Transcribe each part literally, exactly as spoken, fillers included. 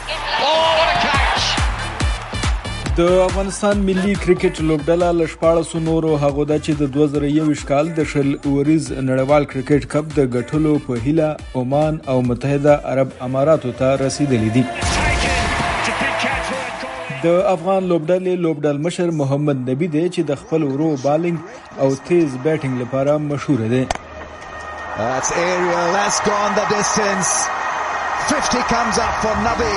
د افغانستان ملي کرکټ لوبډله له شپاړسو نورو هغو ده چې د دوه زره یوویشت کال د شل اوریز نړیوال کرکټ کپ د ګټلو په هیله عمان او متحده عرب اماراتو ته رسیدلي دي. د افغان لوبډلې لوبډل مشر محمد نبی دی چې د خپل ورو بالینګ او تیز بیټینګ لپاره مشهور دی. That's aerial, that's gone the distance. fifty comes up for Nabi.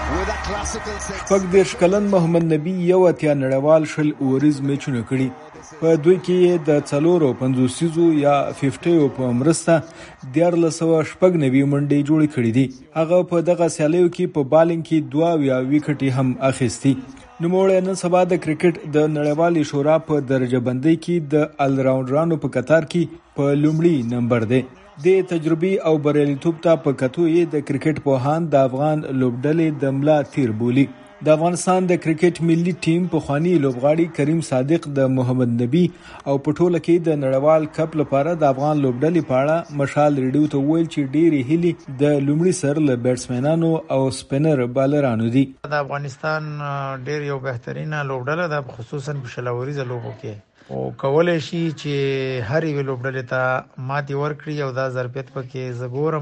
پک دیرش کلن محمد نبی یو اتیا نړیوال شل اوریز میچونه کړي. په دوی کې د څلورو پنځوسیزو یا ففټیو په مرسته دیارلس سوه شپږ نوي منډې جوړې کړي دي. هغه په دغه سیالیو کې په بالینګ کې دوه اویا ویکټې هم اخیستي. نوموړی نن سبا د کرکټ د نړیوالې شورا په درجه بندۍ کې د الراونډرانو په کتار کې په لومړي نمبر دی. د تجربي او بریالیتوب ته په کتو یې د کرکټ پوهان د افغان لوبډلې د ملا تیر بولي. د افغانستان د کرکټ ملي ټیم پخوانی لوبغاړي کریم صادق د محمد نبی او په ټوله کې د نړیوال کپ لپاره د افغان لوبډلې په اړه مشال ریډیو ته ویل چې ډېرې هیلې د لومړي سر له بیټسمنانو او سپینر بالرانو دي. د افغانستان ډېر یو بهترینه لوبډله ده، خصوصا په شل اوریزه لوبو کې او کولای شي چې هر یو لوبډلې ته ماتې ورکړي او دا ظرفیت پکې زه ګورم.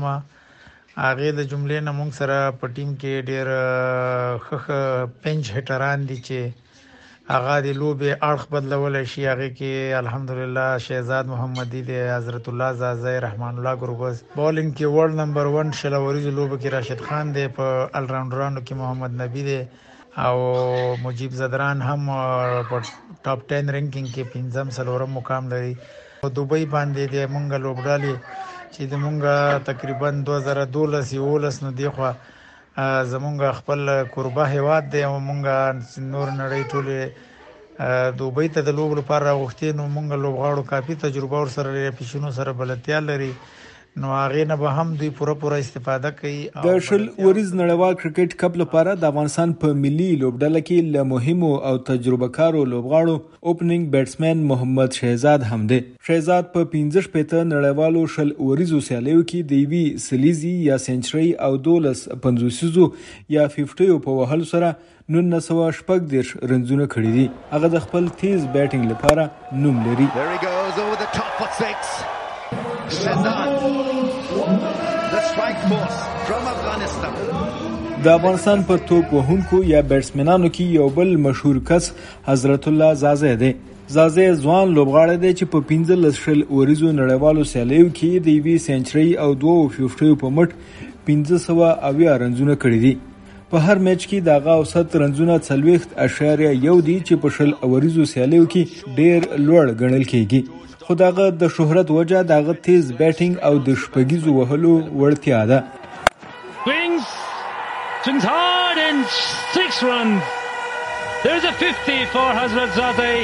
هغې د جملې نه موږ سره په ټیم کې ډېر ښه ښه پنچ هټران دي چې هغه د لوبې اړخ بدلولی شي. هغې کې الحمدلله شهزاد محمدي دی، حضرت الله زازی، رحمان الله ګروبز. بالینګ کې ورلډ نمبر ون شل اوریزو لوبو کې راشد خان دی، په الراونډرانو کې محمد نبی دی او مجیب زدران هم په ټاپ ټین رینکینګ کې پنځم څلورم مقام لري. په دوبۍ باندې د مونږ لوبډلې چې د مونږ تقریبا دوه زره دولس یولس نو دی خو زمونږ خپل کوربه هیواد دی او مونږ نور نړۍ ټولې دوبۍ ته د لوبو لپاره راغوښتي. نو مونږ لوبغاړو کافي تجربه ورسره پیشونو سره بلدتیا لري، نو هغې نه به هم دوی پوره پوره استفاده کوي. د شل اوریز نړیوال کرکټ کپ لپاره د افغانستان په ملي لوبډله کې له مهمو او تجربه کارو لوبغاړو اوپننګ بیټسمن محمد شهزاد هم دی. شهزاد په پنځه شپېته نړیوالو شل اوریزو سیالیو کې د یوې سلیزي یا سنچرۍ او دولس پنځوسیزو یا ففټیو په وهلو سره نولس سوه شپږ دېرش رنزونه کړي دي. هغه د خپل تیز بیټینګ لپاره نوم لري. د افغانستان په توپ وهونکو یا بیټسمنانو کې یو بل مشهور کس حضرت الله زازی دی. زازی ځوان لوبغاړی دی چې په پنځلس شل اوریزو نړیوالو سیالیو کې د یوې سنچرۍ او دوو ففټیو په مټ پنځه سوه اویا رنزونه کړي دي. په هر میچ کې د هغه اوسط رنزونه څلوېښت اعشاریه یو دي چې په شل اوریزو سیالیو کې ډېر لوړ ګڼل کېږي. خو دغه د شهرت وجه دغه تیز بیټینګ او د شپږیزو وهلو وړتیا ده. Swings, swings hard and six runs. There's a fifty for Hazrat Zadeh.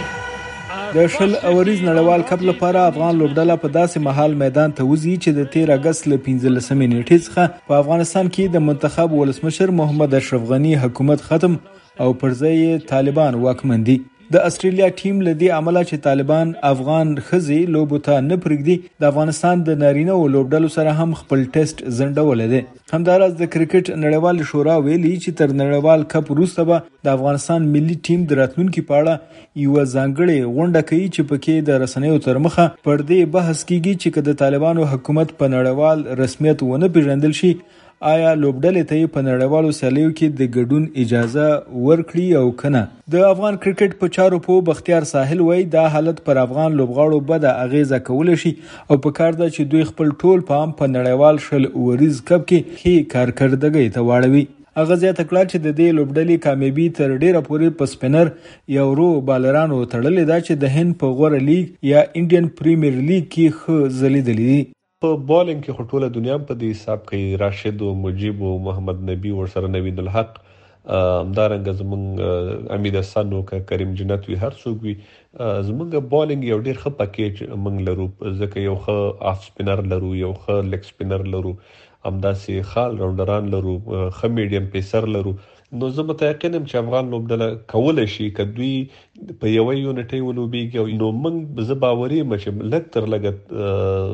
د شل اوریز نړیوال کپ لپاره افغان لوبډله په داسې مهال میدان ته وځي چې د تیر اګست له پنځلسمې نیټې څخه په افغانستان کې د منتخب ولسمشر محمد اشرف غني حکومت ختم او پر ځای طالبان واکمن دي. د استرالیا ټیم له دې امله چې طالبان افغان ښځې لوبو ته نه پرېږدي، د افغانستان د نارینه و لوبډلو سره هم خپل ټیسټ ځنډولی دی. همداراز د کرکټ نړیوالې شورا ویلي چې تر نړیوال کپ وروسته به د افغانستان ملي ټیم د راتلونکي په اړه یوه ځانګړې غونډه کوي چې پکې د رسنیو تر مخه پر دې بحث کیږي چې که د طالبانو حکومت په نړیوال رسمیت ونه پیژندل شي، آیا لوبډلې ته په نړیوالو سیالیو کې د ګډون اجازه ورکړي او کنه. د افغان کرکټ په چارو په بختیار ساحل وایي دا حالت پر افغان لوبغاړو بده اغیزه کولی شي او په کار ده چې دوی خپل ټول پام په نړیوال شل اوریز کپ کې ښې کارکردګۍ ته واړوي. هغه زیاته کړه چې د دې لوبډلې کامیابي تر ډیره پورې په سپینر یا ورو بالرانو تړلې ده چې د هند په غوره لیګ یا انډین پریمیر لیګ کې ښه ځلیدلي دي. په بالینګ کې ټوله دنیا په دې حساب کوي، راشد او مجیب او محمد نبی ورسره نوید الحق، همدارنګه زمونږ امید حسن او کریم جنت وي، هر څوک وي. زمونږ بالینګ یو ډېر ښه پکیج موږ لرو، ځکه یو ښه آف سپینر لرو، یو ښه لیګ سپینر لرو، همداسې ښه راونډران لرو، ښه میډیم پیسر لرو. نو زه متیقن یم چې افغان لوبډله کولی شي که دوی په یوه یونټۍ ولوبېږي، نو موږ زه باوري یم چې لږ تر لږه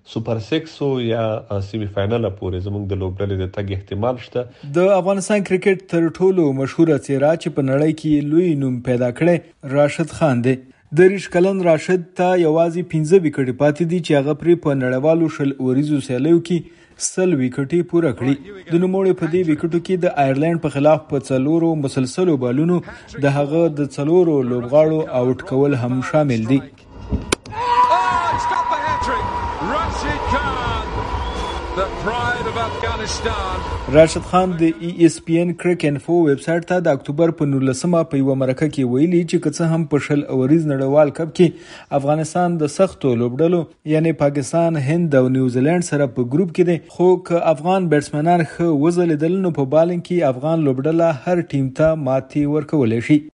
سوپر سکس یا سیمی فائنل پورې زموږ د لوبډلې د تګ احتمال شته. د افغانستان کرکټ تر ټولو مشهوره څیره چې په نړۍ کې لوی نوم پیدا کړی راشد خان دی. د ریش کلن راشد ته یوازې پنځه وکټې پاتې دي چې هغه پرې په نړیوالو شل اوریزو سیالیو کې سل وکټې پوره کړي. د نوموړي په دې وکټو کې د آیرلند په خلاف په څلورو مسلسلو بالونو د هغه د څلورو لوبغاړو آوټ کول هم شامل دي. راشد خان د ای اس پی ان کرک انفو ویب سټ ته د اکتوبر په نولسمه په یو مرکه کې ویلي چې که څه هم په شل اوریز نړیوال کپ کې افغانستان د سختو لوبډلو یعنی پاکستان، هند او نیوزیلند سره په ګروپ کې دي، خو که افغان بیټسمنان ښه وځلیدل نو په بالنګ کې افغان لوبډله هر ټیم ته ماتې ورکولی شي.